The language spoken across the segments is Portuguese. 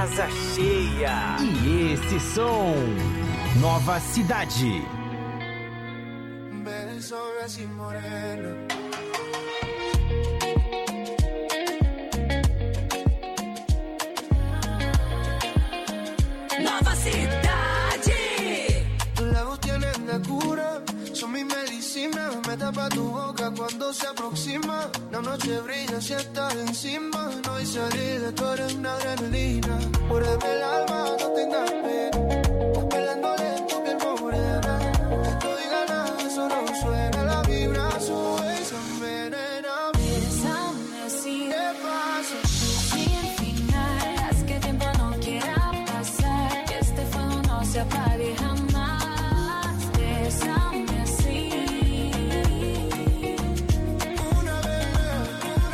casa cheia. E esse som, Nova Cidade. Beso así morena. Nova Cidade. Tus labios tienen la cura, son mi medicina. Me tapa tu boca cuando se aproxima. La noche brilla si estás encima. No hay salida, tú eres una adrenalina. Muérdeme el alma, no tengas pena. Estás bailando lento, piel morena. No diga nada, eso no suena. La vibra sube, se envenena. Bésame así, ¿Qué pasa? sin final. Haz que el tiempo no quiera pasar. Que este fuego no se apague jamás. Bésame así. Una vez,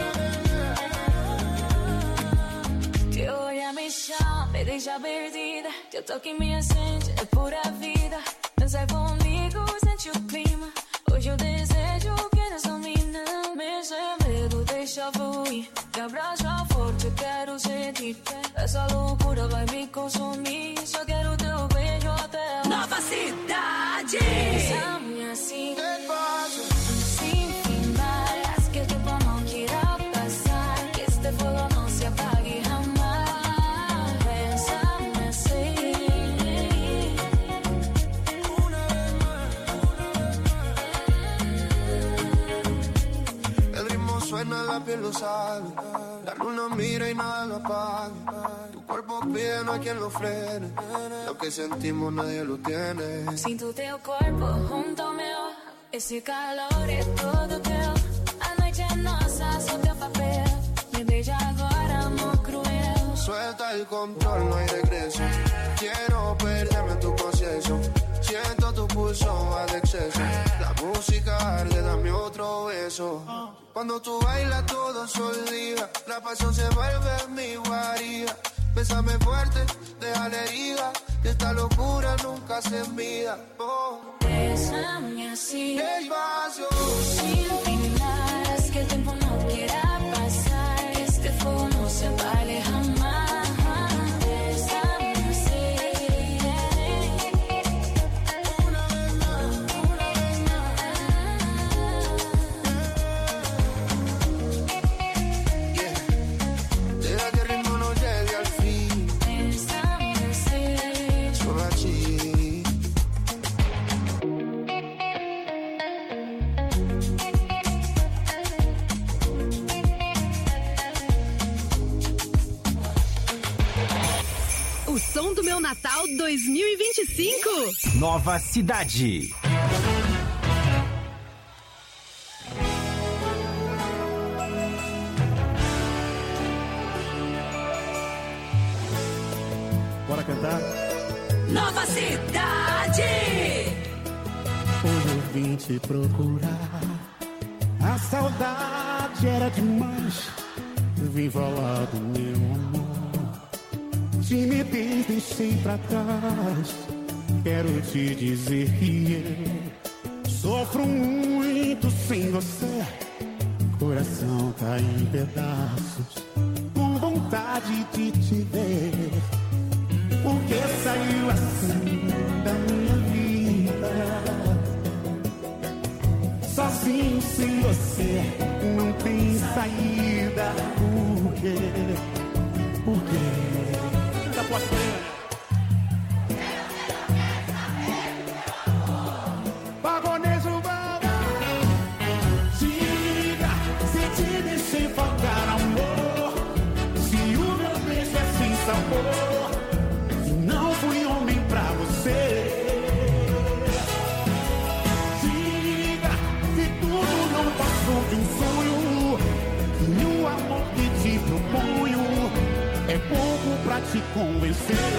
Teu olhar me chama, me deixa perdida. Teu toque me acende, é pura vida. Dançar comigo, sente o clima. Hoje eu desejo que nos domina. Me sem medo, deixa fluir. Me abraça forte, eu quero sentir. Essa loucura vai me consumir. Só quero teu beijo até o Nova Cidade. Bésame assim, ¿qué pasa? sin final. Haz que el tiempo no quiera pasar. Que este fuego no se apague jamás. Bésame así. El ritmo suena, la piel lo sabe. La luna mira y nada lo apaga. Tu cuerpo pide, no hay quien lo frene. Lo que sentimos nadie lo tiene. Sinto teu corpo junto ao meu. Esse calor é todo teu. A noite é nossa, sou teu papel. Me beija agora, amor cruel. Suelta el control, no hay regreso. Quiero perderme en tu proceso. Siento tu pulso va de exceso. La música arde, dame otro beso. Cuando tú bailas todo se olvida. La pasión se vuelve mi guarida. Bésame fuerte, deja la herida. Que esta locura nunca se mida. Oh. Bésame así, Despacio. sin final. Haz que el tiempo no quiera pasar. Que este fuego no se apague jamás. Bésame así. Una vez más, una vez más. Yeah. Deja que el ritmo no llegue al fin. Bésame así. Solo así. O som do meu Natal 2025. Nova Cidade. Bora cantar? Nova Cidade. Hoje eu vim te procurar. A saudade era demais. Vim falar do meu amor. Timidez deixei pra trás. Quero te dizer que eu sofro muito sem você. Coração tá em pedaços, com vontade de te ver. Porque saiu assim da minha vida. Sozinho sem você não tem saída. Por quê? Por quê? Da porta. Pagonejo bala. Diga se te deixei faltar amor. Se o meu beijo é sem sabor. Não fui homem pra você. Diga se tudo não passou de um sonho. E o amor que te proponho é pouco pra te convencer.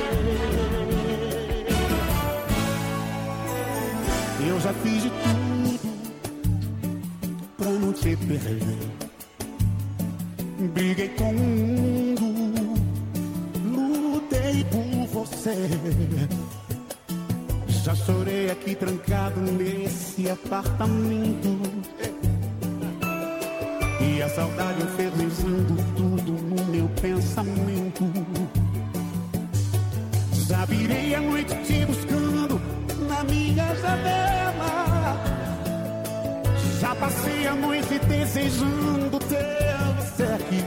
Eu já fiz de tudo pra não te perder. Briguei com o mundo, lutei por você. Já chorei aqui trancado nesse apartamento. E a saudade infernizando tudo no meu pensamento. quase desejando ter você aqui.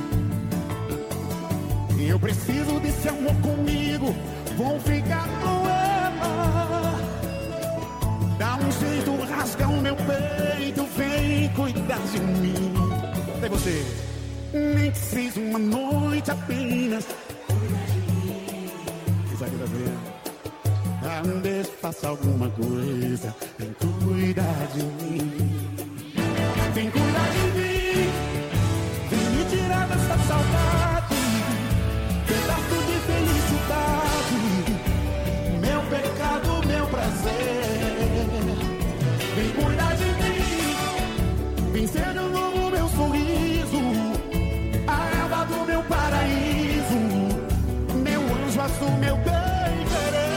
Eu preciso desse amor comigo, vou ficar com ela. Dá um jeito, rasga o meu peito, vem cuidar de mim. Até você. Nem que seja uma noite apenas. Isso aqui tá vendo? Deixa passar alguma coisa, vem cuidar de mim. Vem cuidar de mim, vem me tirar dessa saudade, pedaço de felicidade, meu pecado, meu prazer. Vem cuidar de mim, vem ser de novo meu sorriso, a erva do meu paraíso, meu anjo azul, meu bem querer.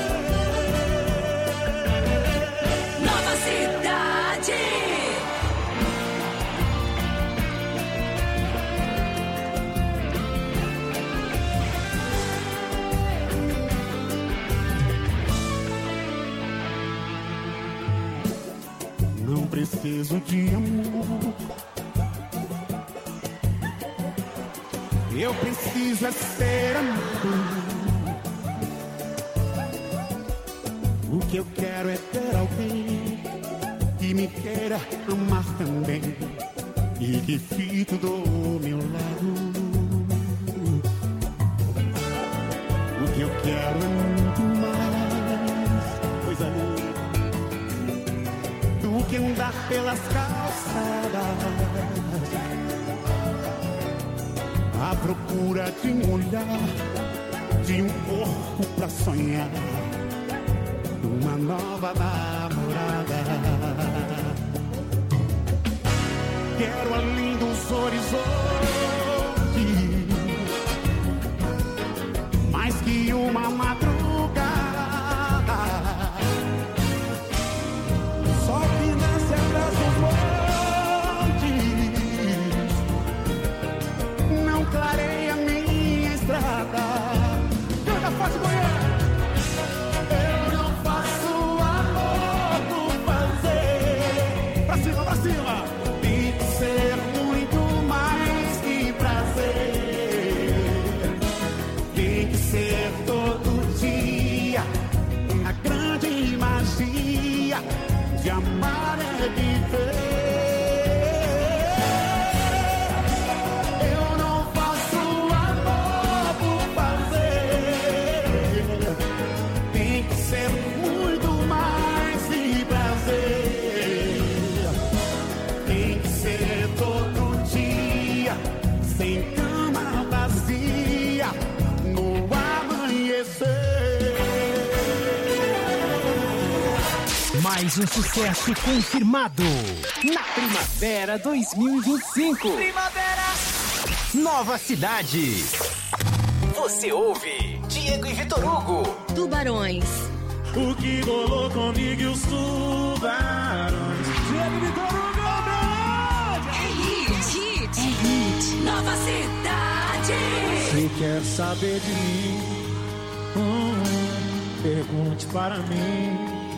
Nova Cidade. Não preciso de amor, eu preciso é ser amado. O que eu quero é ter alguém que me queira amar também e que fique do meu lado. O que eu quero é muito mais, coisa linda, do que andar pelas calçadas à procura de um olhar, de um corpo pra sonhar, uma nova namorada. Quero além dos horizontes, mais que uma madrugada, só que nasce atrás dos montes, não clareia minha estrada. Canta forte, Goiânia! Pra cima! Tem que ser muito mais que prazer. Tem que ser todo dia. A grande magia de amar é viver. Eu não faço amor por fazer. Tem que ser muito mais que prazer. Sem cama vazia no amanhecer. Mais um sucesso confirmado na Primavera 2025. Primavera. Nova Cidade. Você ouve Diego e Vitor Hugo. Tubarões. O que rolou comigo e os tubarões. Diego e Vitor Hugo. Nova Cidade. Se quer saber de mim, pergunte para mim.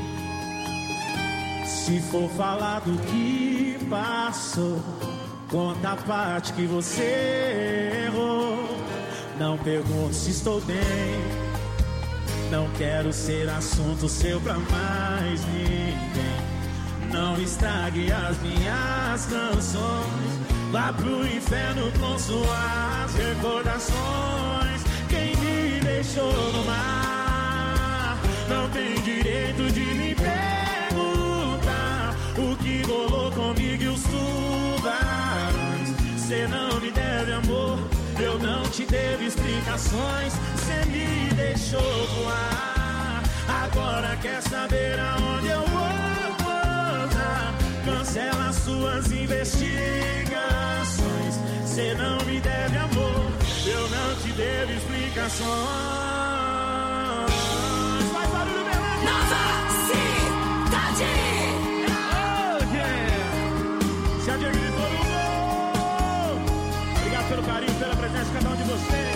Se for falar do que passou, conta a parte que você errou. Não pergunte se estou bem, não quero ser assunto seu pra mais ninguém. Não estrague as minhas canções, vá pro inferno com suas recordações. Quem me deixou no mar não tem direito de me perguntar o que rolou comigo e os tubarões. Cê não me deve amor, eu não te devo explicações. Cê me deixou voar, agora quer saber aonde eu vou. Cancela suas investigações. Cê não me deve amor, eu não te devo explicações. Vai barulho, meu irmão. Nova Cidade. Oh, yeah. Se a Diego Vitor Hugo. Obrigado pelo carinho, pela presença de cada um de vocês.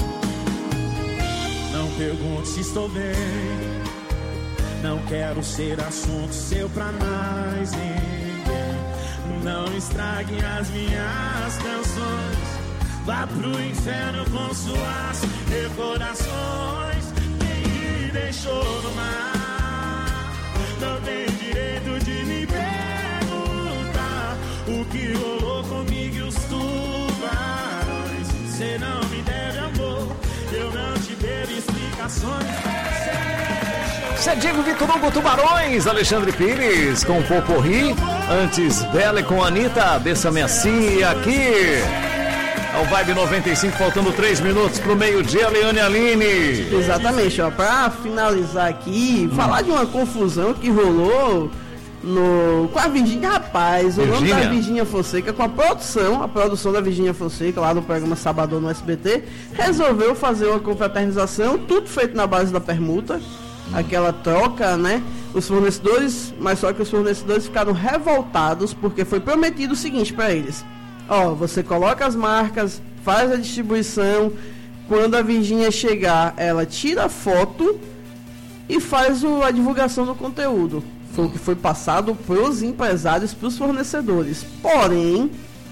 Não pergunte se estou bem, não quero ser assunto seu pra mais ninguém. não estrague as minhas canções. Vá pro inferno com suas recordações. Quem me deixou no mar não tem direito de me perguntar o que rolou comigo e os tubarões. Você não me deve amor, eu não te devo explicações. Você é Diego Vitor Hugo, Tubarões, Alexandre Pires com Poporri. Antes, Bela com Anitta, Desça-me assim aqui. É o Vibe 95, faltando 3 minutos pro meio-dia, Leane Aline. Exatamente, ó, pra finalizar aqui, falar de uma confusão que rolou com a Virgínia, rapaz, o nome da Virgínia Fonseca, com a produção da Virgínia Fonseca, lá no programa Sabadão no SBT, resolveu fazer uma confraternização, tudo feito na base da permuta, aquela troca, né? Os fornecedores, mas só que os fornecedores ficaram revoltados, porque foi prometido o seguinte para eles: ó, você coloca as marcas, faz a distribuição, quando a Virgínia chegar, ela tira a foto e faz a divulgação do conteúdo. Foi o que foi passado para os empresários, para os fornecedores. Porém,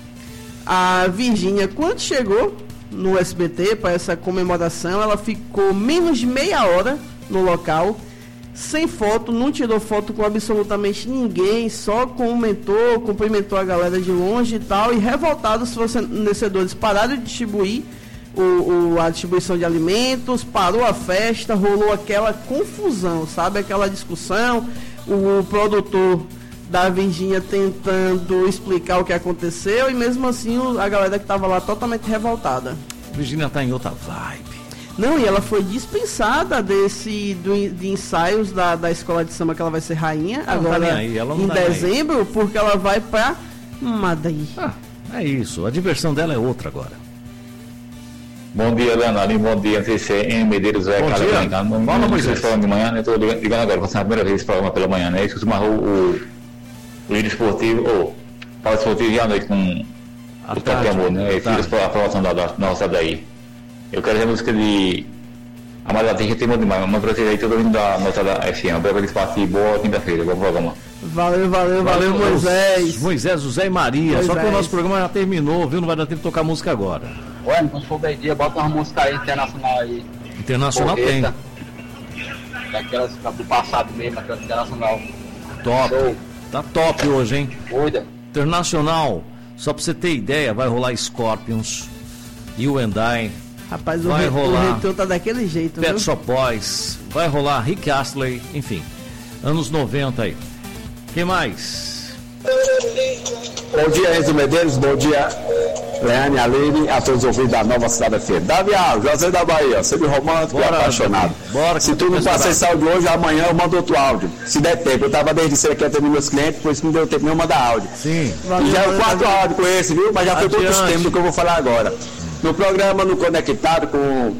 a Virgínia, quando chegou no SBT para essa comemoração, ela ficou menos de meia hora no local, sem foto, não tirou foto com absolutamente ninguém, só cumprimentou a galera de longe e tal, e revoltados, os fornecedores pararam de distribuir a distribuição de alimentos, parou a festa, rolou aquela confusão, sabe, aquela discussão, o produtor da Virgínia tentando explicar o que aconteceu, e mesmo assim a galera que estava lá totalmente revoltada. Virgínia tá em outra vibe. Não, e ela foi dispensada de ensaios da escola de samba, que ela vai ser rainha agora em dezembro, porque ela vai pra Madrid. É isso, a diversão dela é outra agora. Bom dia, Leonardo, bom dia, não sei se é em Medeiros ou é Cala. Não sei se falando de manhã, né? Estou ligando agora, vou ser a primeira vez esse programa pela manhã, né? Isso marcou o giro esportivo, ou Paulo Esportivo e à noite com o Toque Amor, né? E fiz a aprovação da nossa daí. Eu quero ver a música de Amada Tem que tem muito demais, mas pra vocês aí, todo mundo da nota da FM. Obrigado pelo espaço e boa quinta-feira, bom programa. Valeu, Moisés. Moisés, José e Maria. Só que o nosso programa já terminou, viu? Não vai dar tempo de tocar música agora. Ué, quando for meio-dia, bota uma música aí internacional aí. Internacional tem. Daquelas do passado mesmo, aquela internacional. Top. Show. Tá top hoje, hein? Cuida. Internacional, só pra você ter ideia, vai rolar Scorpions, You and I. Rapaz, vai rolar o retrô tá daquele jeito, Pet Shop Boys, vai rolar Rick Astley, enfim, anos 90 aí. Quem mais? Bom dia, Enzo Medeiros, bom dia, Leane Aline, a todos os ouvintes da Nova Cidade FM. Davi Alves, José da Bahia, sempre romântico e apaixonado. Bora, se tu não passar esse áudio hoje, amanhã eu mando outro áudio, se der tempo. Eu tava desde cedo aqui atendendo meus clientes, por isso não deu tempo nem eu mandar áudio. Sim. Já é o quarto áudio com esse, viu? Mas já foi todos os tempos do que eu vou falar agora. No programa no Conectado com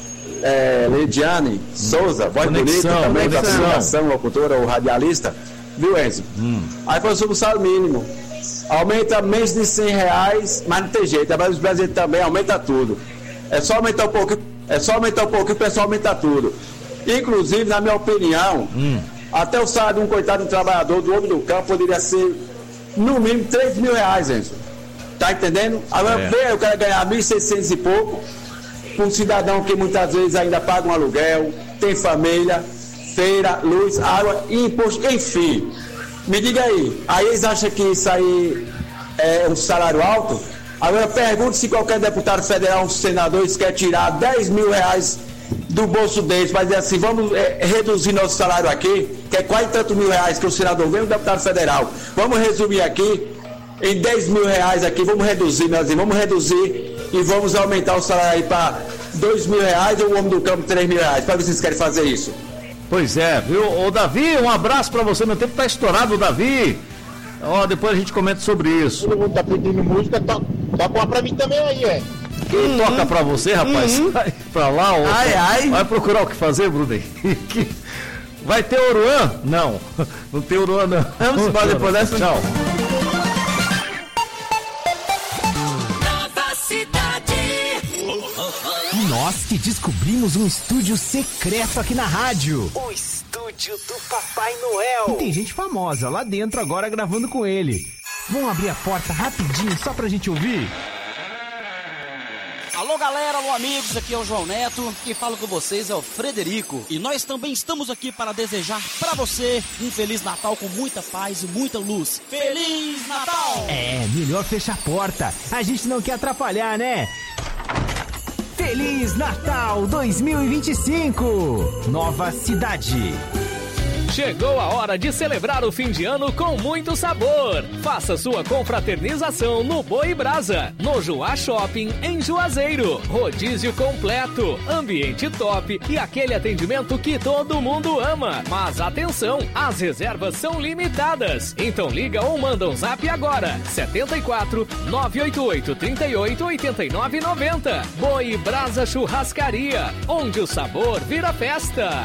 Leidiane Souza, voz bonita também, da comunicação, locutora ou radialista, viu, Enzo? Aí foi sobre o salário mínimo. Aumenta menos de R$100, mas não tem jeito. Mas os brasileiros também aumenta tudo. É só aumentar um pouquinho, o pessoal aumenta tudo. Inclusive, na minha opinião, até o salário de um coitado de um trabalhador do homem do campo poderia ser no mínimo R$3.000, Enzo. Tá entendendo? Agora eu quero ganhar 1.600 e pouco, um cidadão que muitas vezes ainda paga um aluguel, tem família, feira, luz, água e imposto, enfim. Me diga aí eles acham que isso aí é um salário alto? Agora pergunto se qualquer deputado federal, um senador, quer tirar R$10.000 do bolso deles, mas dizer assim, vamos reduzir nosso salário aqui, que é quase tanto R$1.000 que o senador ganha, o deputado federal. Vamos resumir aqui em R$10.000 aqui, vamos reduzir, e vamos aumentar o salário aí para R$2.000 ou o homem do campo R$3.000, para ver se vocês querem fazer isso. Pois é, viu? Ô Davi, um abraço pra você, meu tempo tá estourado, Davi. Depois a gente comenta sobre isso. Todo mundo tá pedindo música, toca uma pra mim também aí, Quem toca pra você, rapaz? Vai pra lá, vai procurar o que fazer, Bruno. Vai ter Oruan? Não tem Oruan, não. Vamos embora depois dessa. Tchau. Nós que descobrimos um estúdio secreto aqui na rádio. O estúdio do Papai Noel. E tem gente famosa lá dentro agora gravando com ele. Vamos abrir a porta rapidinho só pra gente ouvir? Alô galera, alô amigos, aqui é o João Neto, quem fala com vocês é o Frederico. E nós também estamos aqui para desejar pra você um Feliz Natal com muita paz e muita luz. Feliz Natal! É, melhor fechar a porta, a gente não quer atrapalhar, né? Feliz Natal 2025, Nova Cidade. Chegou a hora de celebrar o fim de ano com muito sabor. Faça sua confraternização no Boi Brasa, no Juá Shopping, em Juazeiro. Rodízio completo, ambiente top e aquele atendimento que todo mundo ama. Mas atenção, as reservas são limitadas. Então liga ou manda um zap agora. 74 988 38 89 90. Boi Brasa Churrascaria, onde o sabor vira festa.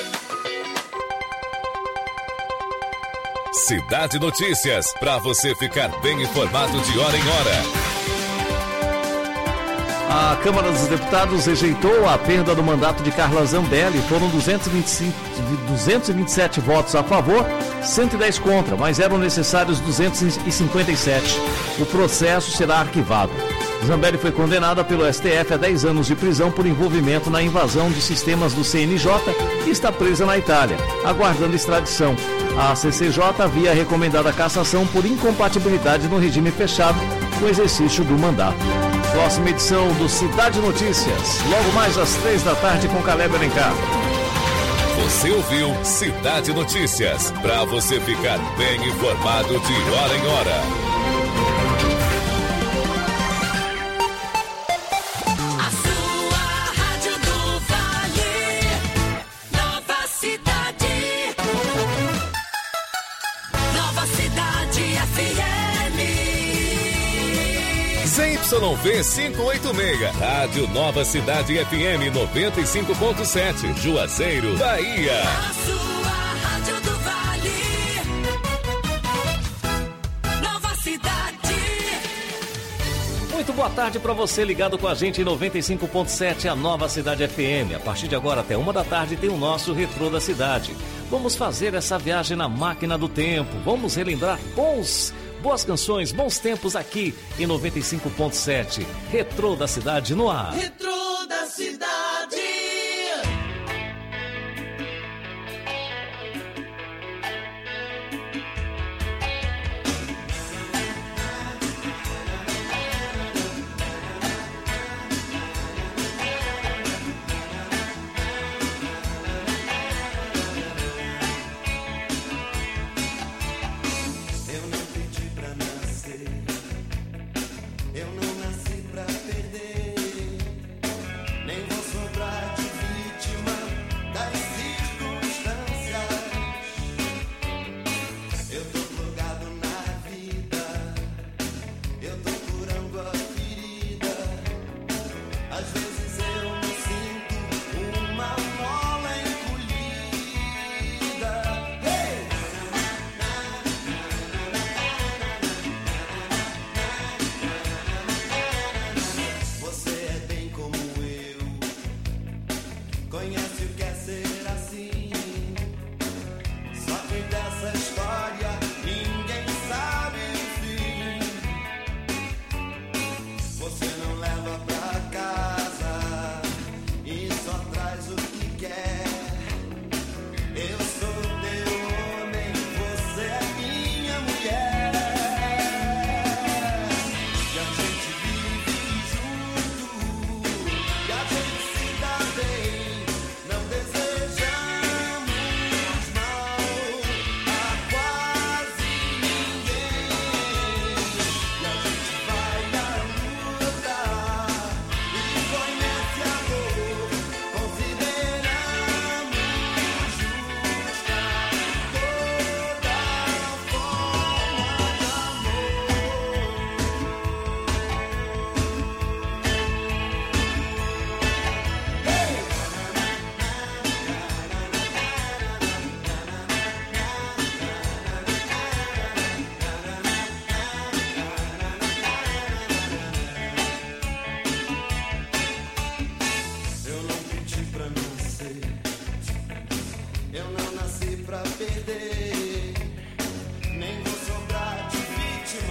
Cidade Notícias, para você ficar bem informado de hora em hora. A Câmara dos Deputados rejeitou a perda do mandato de Carla Zambelli. Foram 227 votos a favor, 110 contra, mas eram necessários 257. O processo será arquivado. Zambelli foi condenada pelo STF a 10 anos de prisão por envolvimento na invasão de sistemas do CNJ e está presa na Itália, aguardando extradição. A CCJ havia recomendado a cassação por incompatibilidade no regime fechado com o exercício do mandato. Próxima edição do Cidade Notícias, logo mais às 3 da tarde com Caleb Alencar. Você ouviu Cidade Notícias, para você ficar bem informado de hora em hora. YV 586, Rádio Nova Cidade FM 95.7, Juazeiro, Bahia. A sua Rádio do Vale, Nova Cidade. Muito boa tarde para você ligado com a gente em 95.7, a Nova Cidade FM. A partir de agora até 1 da tarde tem o nosso Retrô da Cidade. Vamos fazer essa viagem na máquina do tempo. Vamos relembrar boas canções, bons tempos aqui em 95.7. Retrô da Cidade no ar. Retrô da Cidade. Eu não nasci pra perder, nem vou sobrar de vítima.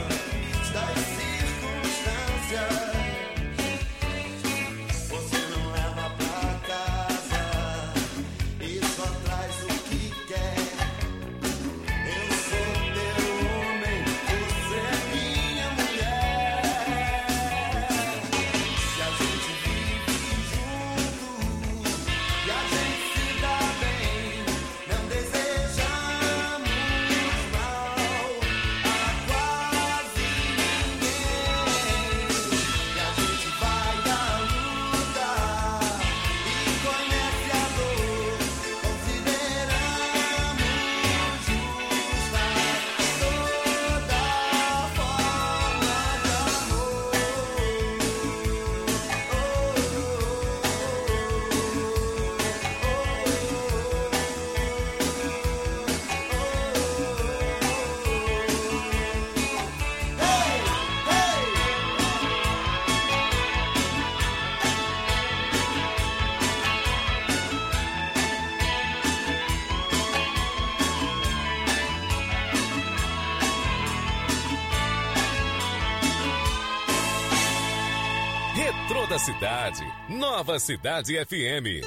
Retrô da Cidade, Nova Cidade FM.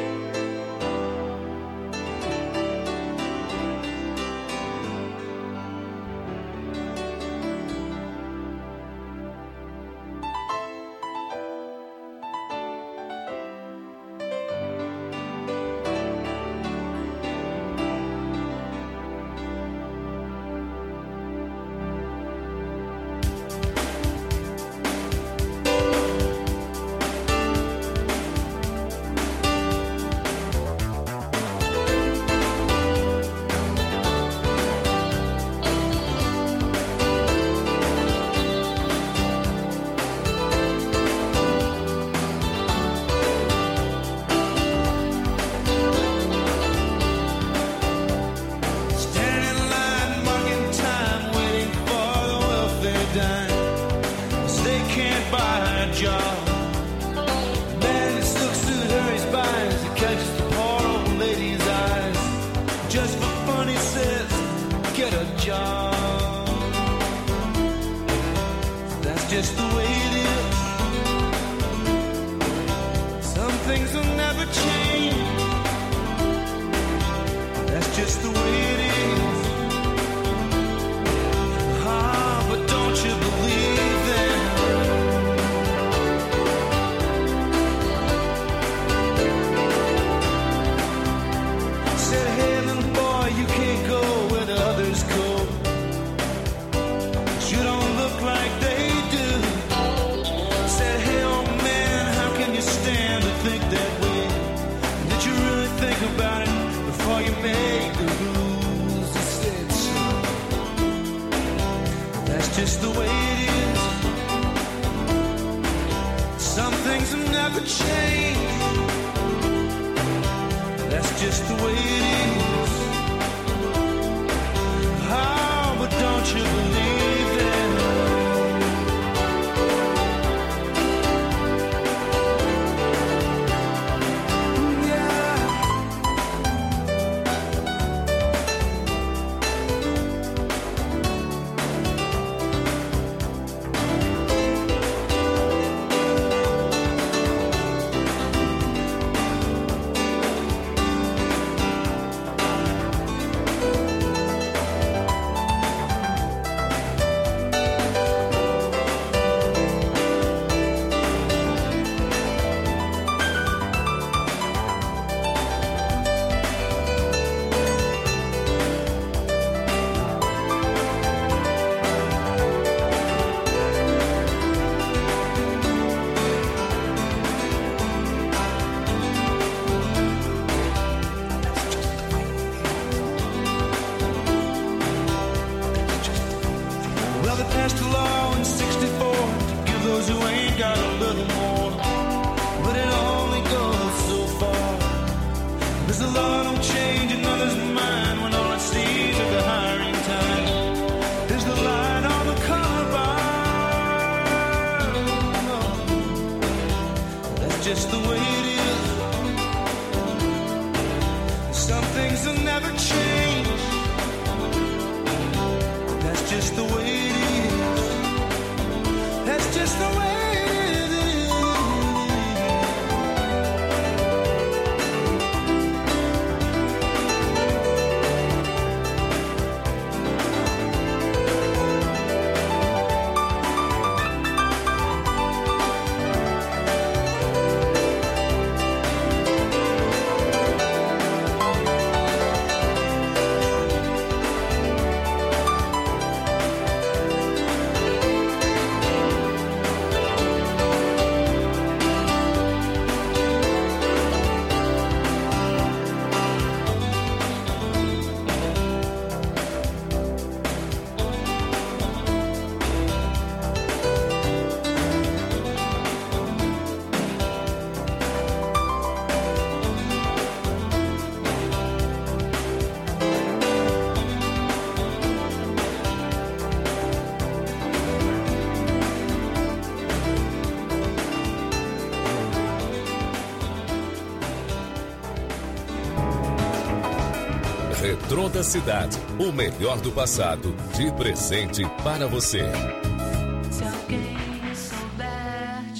Retrô da Cidade, o melhor do passado, de presente para você. Se alguém souber de algo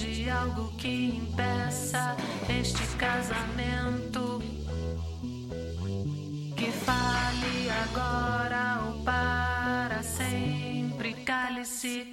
algo que impeça este casamento. Que fale agora ou para sempre, cale-se.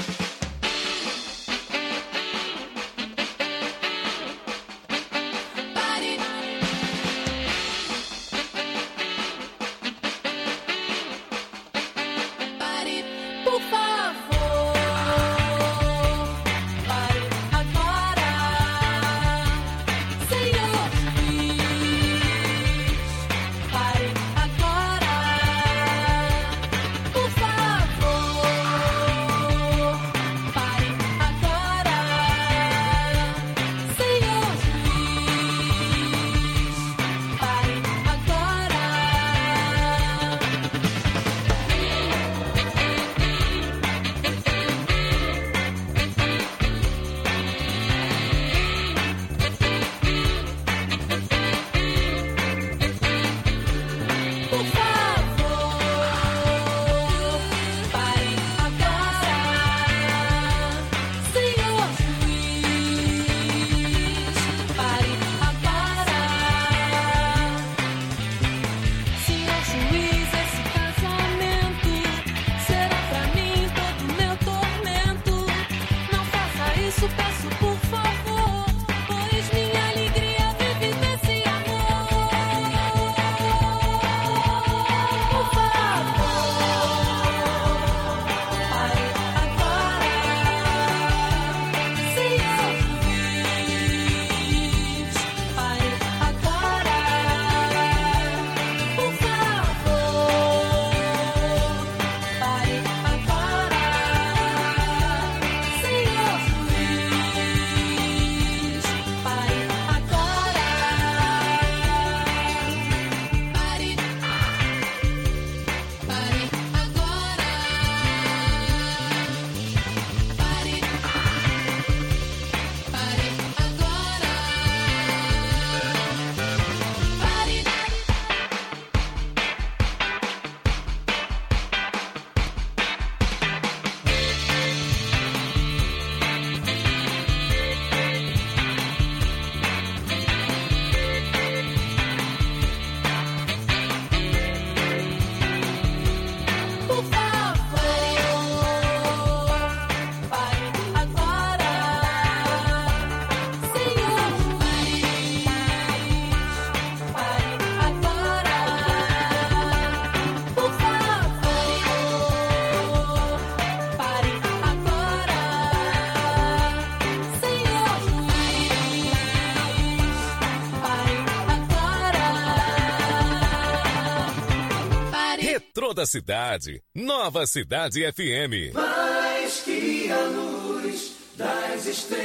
Da cidade, Nova Cidade FM. Mais que a luz das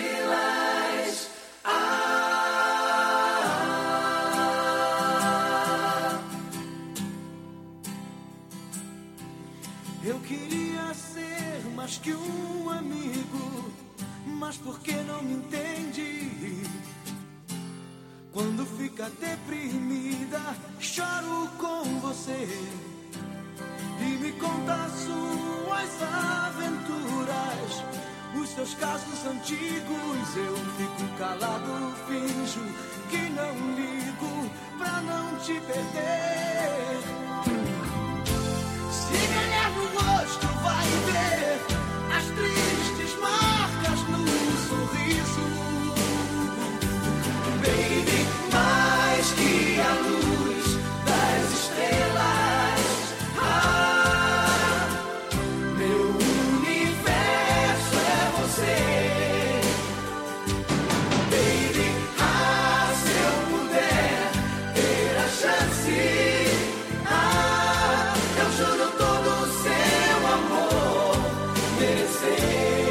estrelas. Eu queria ser mais que um amigo, mas por que não me entende? Quando fica deprimida, choro com você. E me conta suas aventuras, os seus casos antigos. Eu fico calado, finjo que não ligo pra não te perder. Se me olhar no rosto vai ver as tristes marcas no sorriso. Baby, mais que a luz das estrelas. Eu juro todo o seu amor merecer.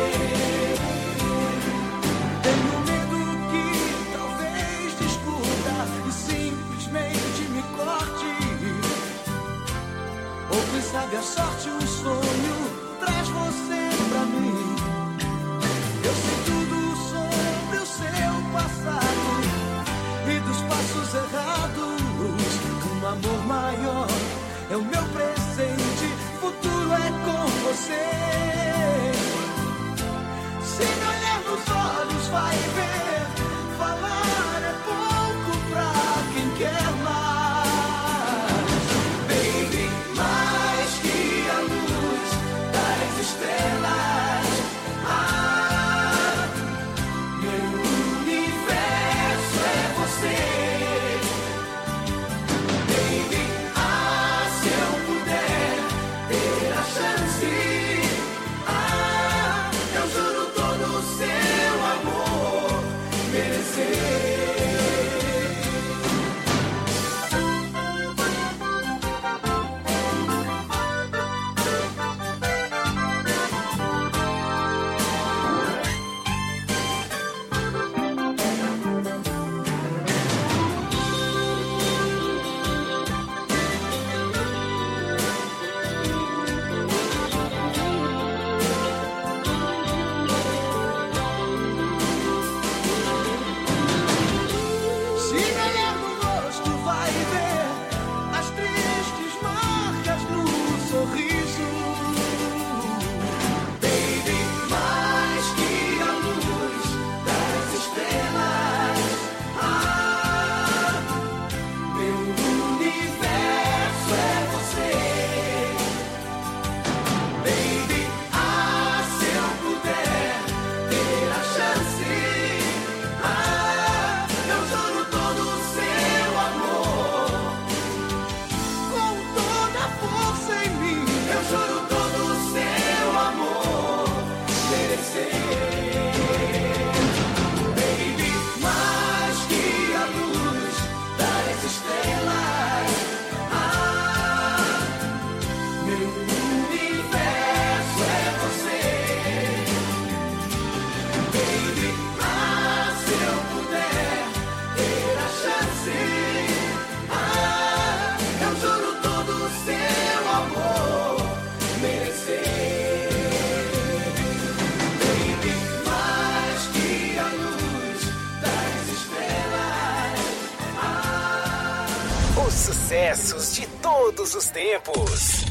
sucessos de todos os tempos.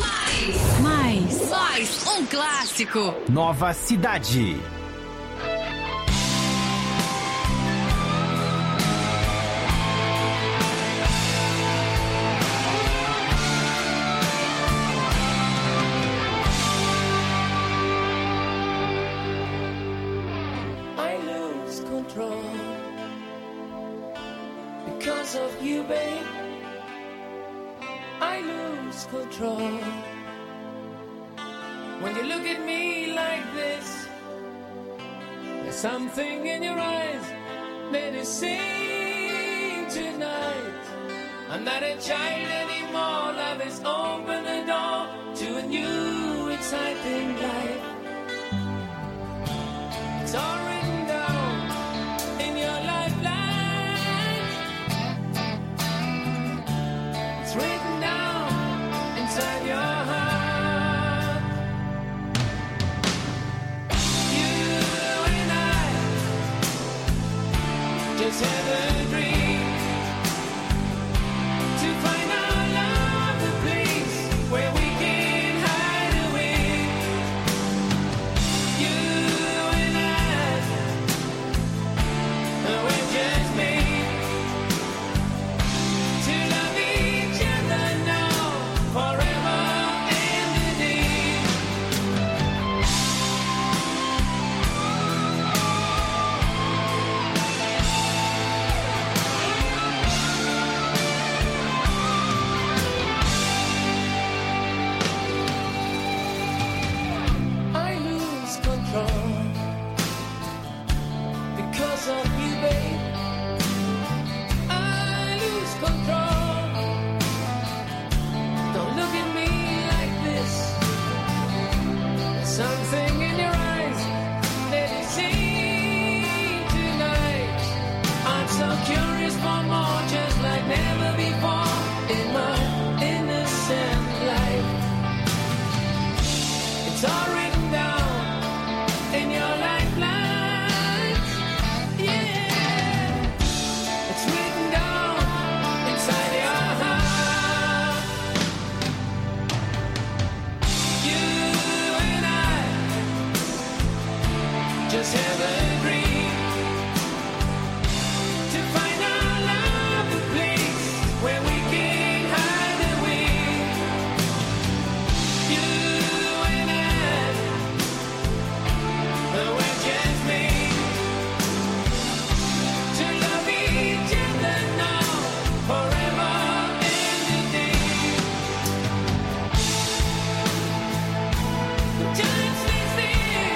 Mais um clássico. Nova Cidade. I lose control because of you, babe. I lose control when you look at me like this. There's something in your eyes that is saying tonight, I'm not a child anymore. Love has opened the door to a new exciting life. It's all written down in your lifeline. It's written down inside your heart. You and I just have a dream to find our love, the place where we can hide away. You and I, we're just made to love each other now, forever and a day. I lose control because of you, babe. I lose control. Don't look at me like this. There's something in your eyes that is saying tonight. I'm so curious for more, just like never before in my innocent life. It's all written down in your lifelines. Yeah, it's written down inside your heart. You and I just have a dream to find our love, the place where we can hide away. You and I, we're just made to love each other now, forever and a day. Time stays still,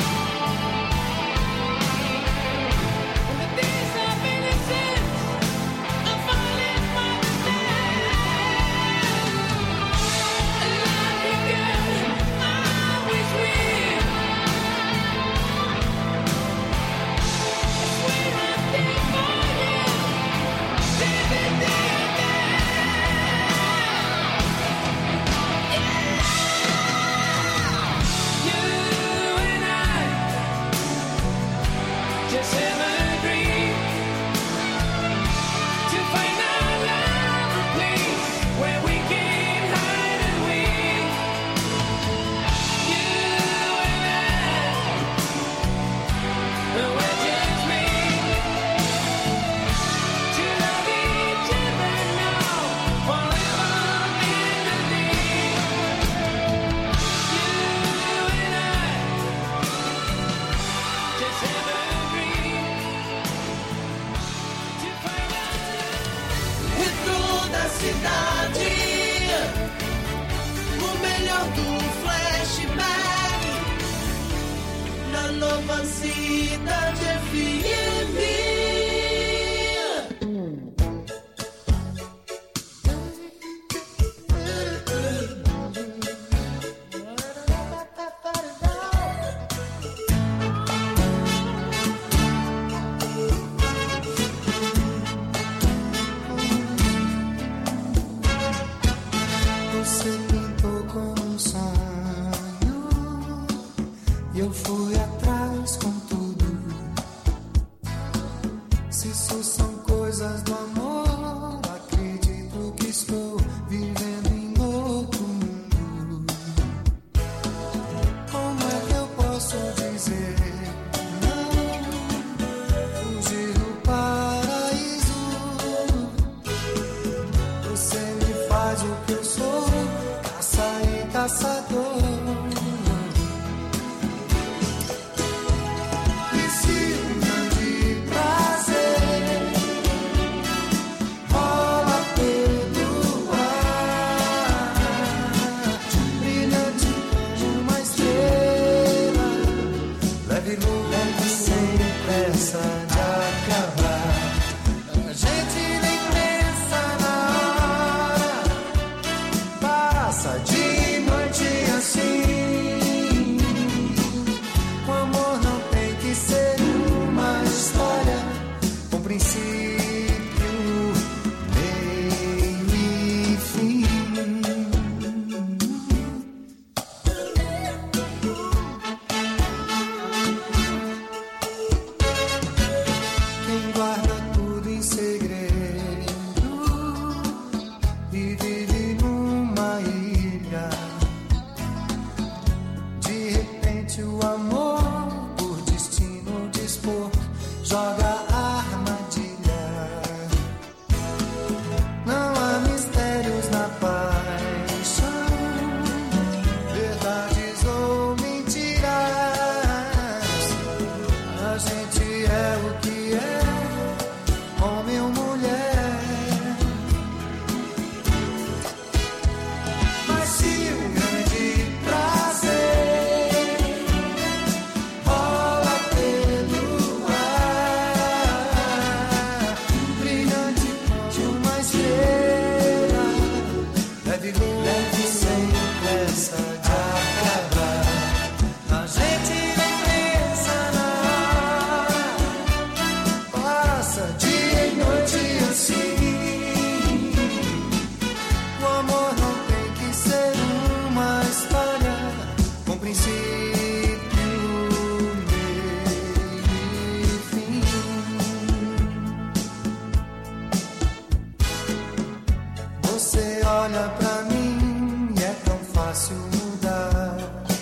and the days of innocence are falling by the side. A lucky girl, I wish we're just have a dream to find our love, a place where we can hide away. You and I, we're just made to love each other now, forever and a day. You and I just have a Retro da cidade, o melhor do flashback na Nova Cidade FM. Você pintou com um sonho e eu fui atrás com tudo. Se isso são coisas do amor, acredito que guarda tudo em segredo e vive numa ilha. De repente o amor, por destino dispor, joga a armadilha. Não há mistérios na paixão, verdades ou mentiras. A gente é o que é, homem ou mulher. Mas se um grande prazer rola pelo ar, brilhante como uma estrela, leve sem pressa de acabar. A gente nem pensa na hora, passa dia e noite assim. O amor não tem que ser uma história com princípio, meio e fim. Você olha pra mim e é tão fácil mudar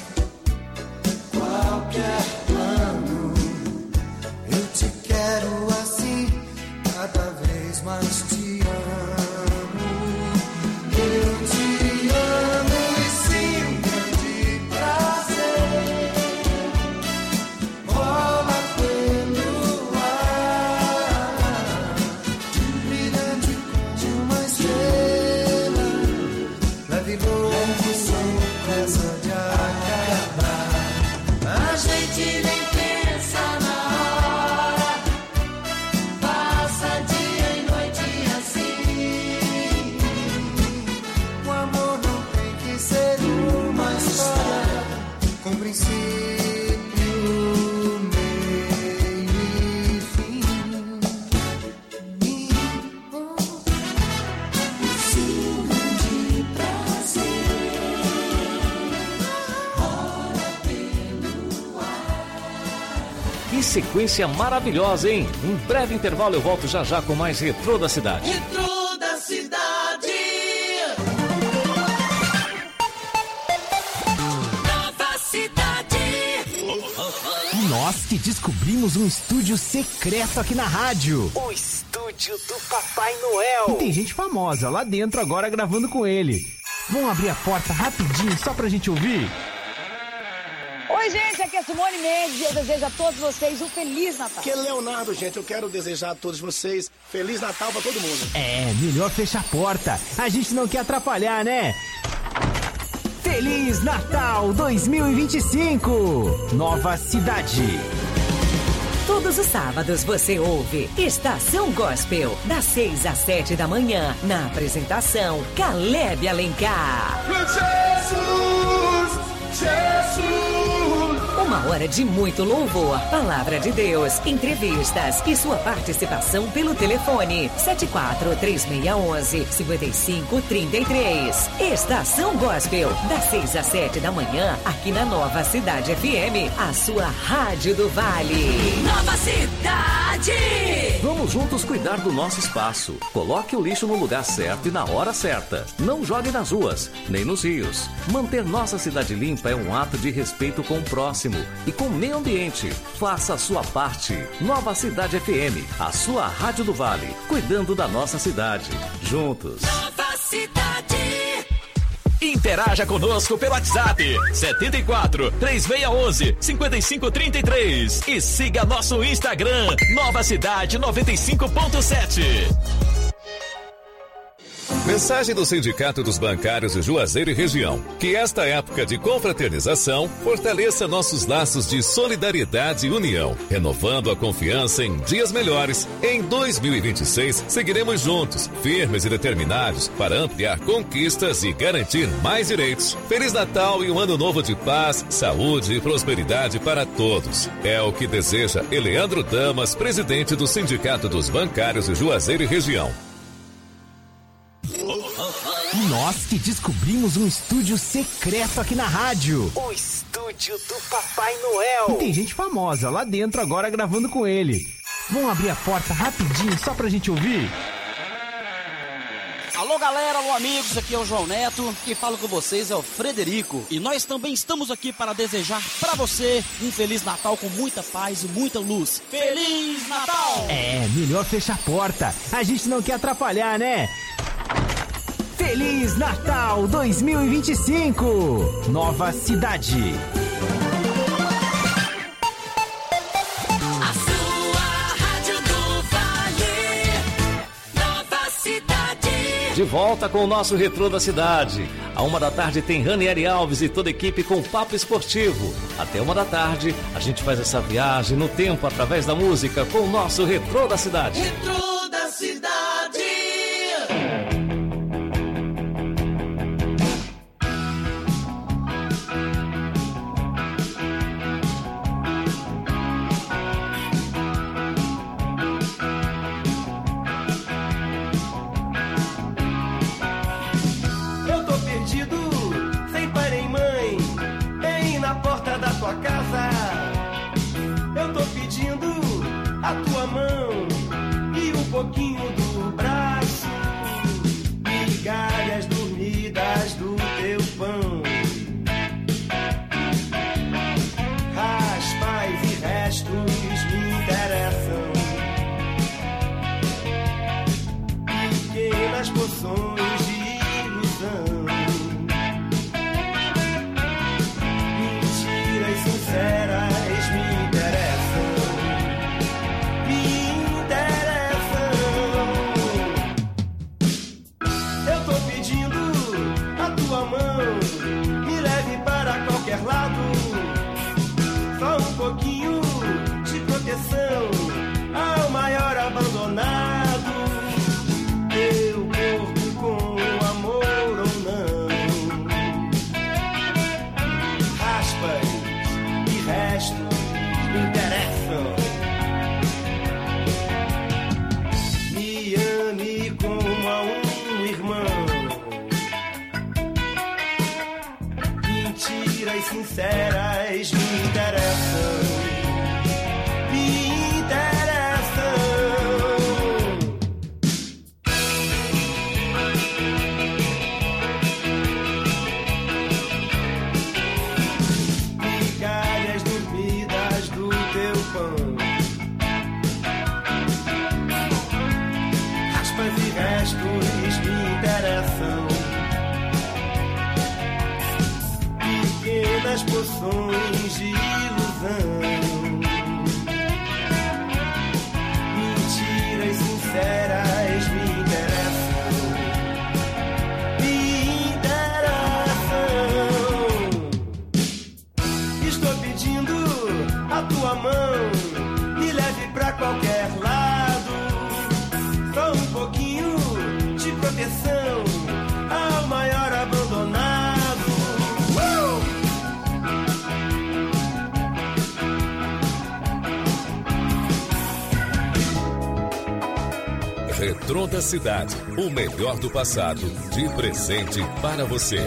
qualquer plano. Eu te quero assim, cada vez mais te amo. Eu te amo e sim, um grande prazer rola pelo ar, brilhante como uma estrela, leve sem pressa de acabar. A gente nem pensa na hora, passa dia e noite assim. O amor não tem que ser uma história com princípio, meio e fim. Sim, um grande prazer rola pelo Que sequência maravilhosa, hein? Um breve intervalo, eu volto já já com mais Retrô da Cidade. Retrô da cidade. Nova cidade. Nós que descobrimos um estúdio secreto aqui na rádio. O estúdio do Papai Noel. E tem gente famosa lá dentro agora gravando com ele. Vamos abrir a porta rapidinho só pra gente ouvir? Oi, gente, aqui é Simone Mendes e eu desejo a todos vocês um Feliz Natal. Aqui é Leonardo, gente. Eu quero desejar a todos vocês Feliz Natal pra todo mundo. É, melhor fechar a porta. A gente não quer atrapalhar, né? Feliz Natal 2025! Nova cidade. Todos os sábados você ouve Estação Gospel, das 6 às 7 da manhã, na apresentação Caleb Alencar. Jesus, Jesus. Uma hora de muito louvor, palavra de Deus, entrevistas e sua participação pelo telefone 74-3611-5533. Estação Gospel, das 6 às 7 da manhã, aqui na Nova Cidade FM, a sua rádio do Vale. Nova cidade. Vamos juntos cuidar do nosso espaço. Coloque o lixo no lugar certo e na hora certa. Não jogue nas ruas, nem nos rios. Manter nossa cidade limpa é um ato de respeito com o próximo e com o meio ambiente. Faça a sua parte. Nova Cidade FM, a sua rádio do Vale, cuidando da nossa cidade. Juntos. Nova cidade. Interaja conosco pelo WhatsApp 74-3611-5533 e siga nosso Instagram Nova Cidade 95.7. Mensagem do Sindicato dos Bancários de Juazeiro e Região. Que esta época de confraternização fortaleça nossos laços de solidariedade e união, renovando a confiança em dias melhores. Em 2026, seguiremos juntos, firmes e determinados para ampliar conquistas e garantir mais direitos. Feliz Natal e um ano novo de paz, saúde e prosperidade para todos. É o que deseja Eleandro Damas, presidente do Sindicato dos Bancários de Juazeiro e Região. Nós que descobrimos um estúdio secreto aqui na rádio. O estúdio do Papai Noel. E tem gente famosa lá dentro agora gravando com ele. Vamos abrir a porta rapidinho só pra gente ouvir? Alô galera, alô amigos, aqui é o João Neto, quem fala com vocês é o Frederico e nós também estamos aqui para desejar para você um Feliz Natal com muita paz e muita luz. Feliz Natal! É, melhor fechar a porta, a gente não quer atrapalhar, né? Feliz Natal 2025, Nova Cidade. De volta com o nosso Retrô da Cidade. À 13h tem Ranieri Alves e toda a equipe com papo esportivo. Até 13h a gente faz essa viagem no tempo através da música com o nosso Retrô da Cidade. Retrô da Cidade. Sinceras me interessam, me interessam. Migalhas dormidas do teu pão, raspas e restos me interessam. Pequenas poções de ilusão, mentiras sinceras me interessam, me interessam. Estou pedindo a tua mão, me leve pra qualquer lado, só um pouquinho de proteção ao maior abandonado. Retrô da Cidade, o melhor do passado, de presente para você.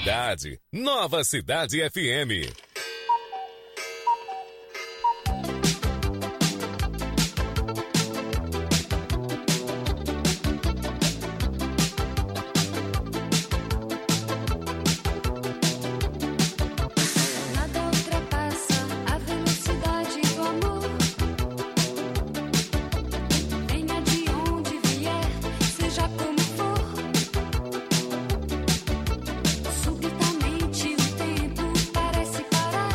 cidade. Nova Cidade FM. Subitamente o tempo parece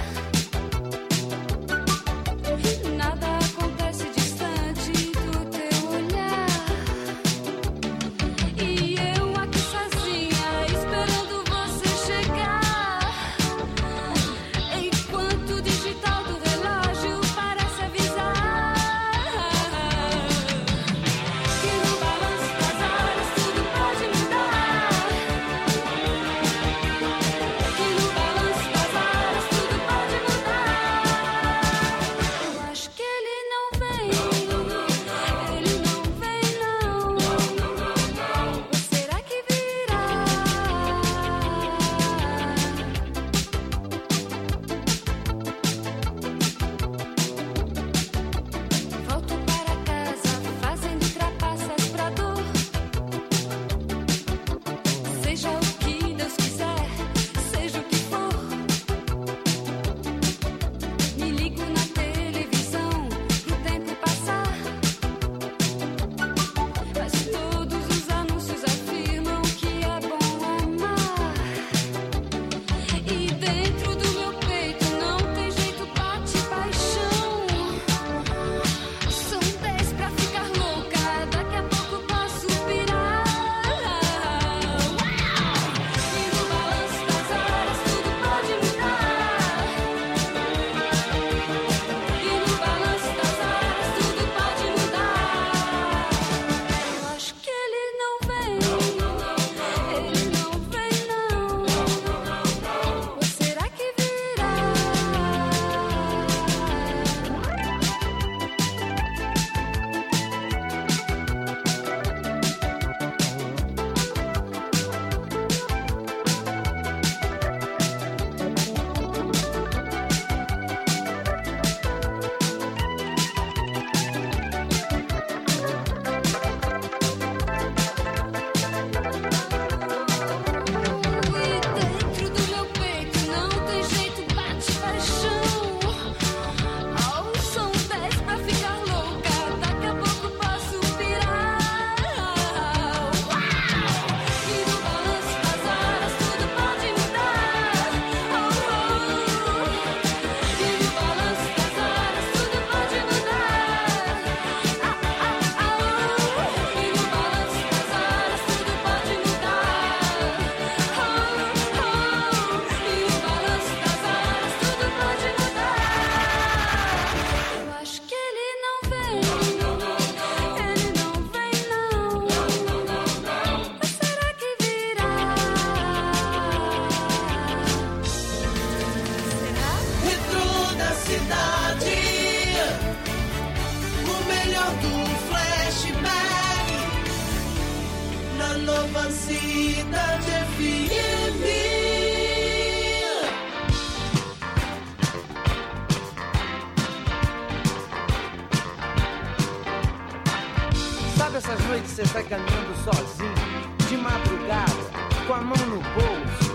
Nova Cidade FM. Sabe essas noites você sai caminhando sozinho, de madrugada, com a mão no bolso?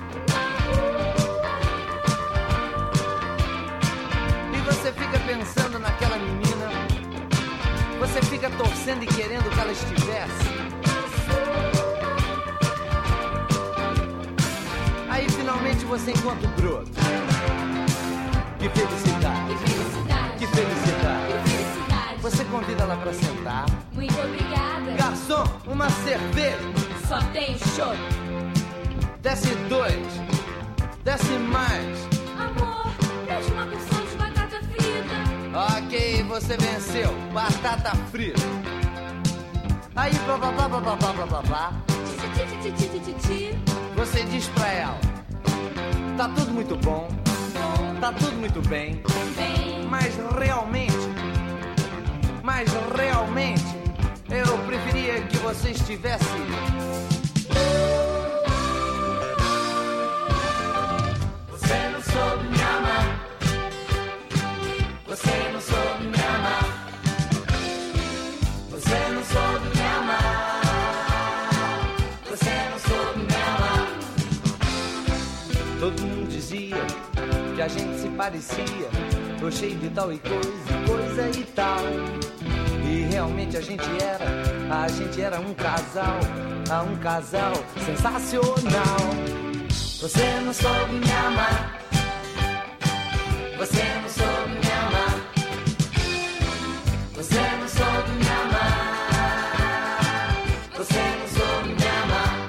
E você fica pensando naquela menina, você fica torcendo e querendo que ela estivesse. Aí finalmente você encontra o broto. Que felicidade, que felicidade, que felicidade, que felicidade. Você convida ela pra sentar. Muito obrigada. Garçom, uma cerveja. Só tem chopp. Desce 2, desce mais. Amor, deixa uma porção de batata frita. Ok, você venceu. Batata frita. Aí blá blá blá blá blá blá blá blá. Você diz pra ela: tá tudo muito bom, tá tudo muito bem, mas realmente eu preferia que você estivesse dia que a gente se parecia, tô cheio de tal e coisa e tal. E realmente a gente era um casal sensacional. Você não soube me amar, você não soube me amar, você não soube me amar, você não soube me amar.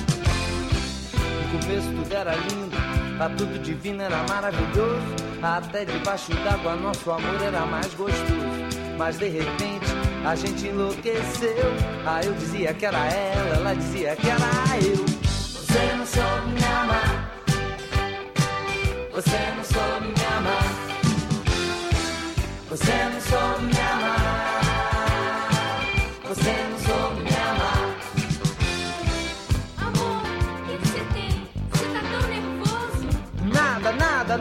No começo tudo era lindo, tá tudo divino, era maravilhoso. Até debaixo d'água nosso amor era mais gostoso. Mas de repente a gente enlouqueceu. Ah, eu dizia que era ela dizia que era eu. Você não soube me amar, você não soube me amar, você não soube me amar, você não soube me amar. Amor, o que você tem? Você tá tão nervoso? Nada.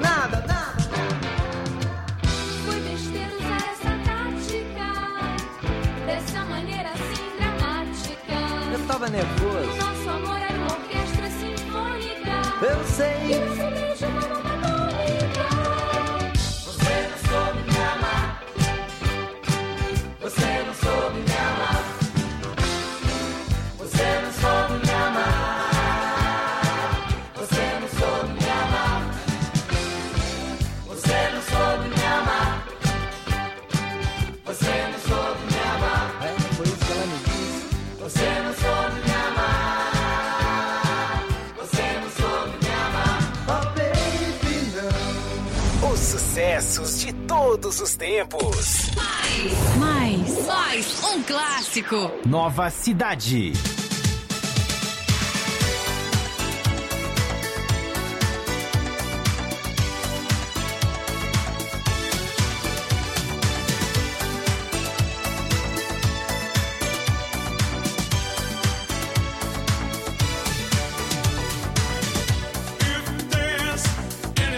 Foi besteira usar essa tática, dessa maneira assim dramática. Eu tava nervoso. Nosso amor era uma orquestra sinfônica. Eu sei. E nosso beijo uma bomba atômica. Você não soube me amar, você não soube me amar, você não soube me amar, você não soube me amar, você não soube me amar, você não soube me amar. É, foi isso que ela me disse. Você não soube me amar, você não soube me amar. Oh baby, não. Os sucessos de todos os tempos. Mais um clássico. Nova Cidade.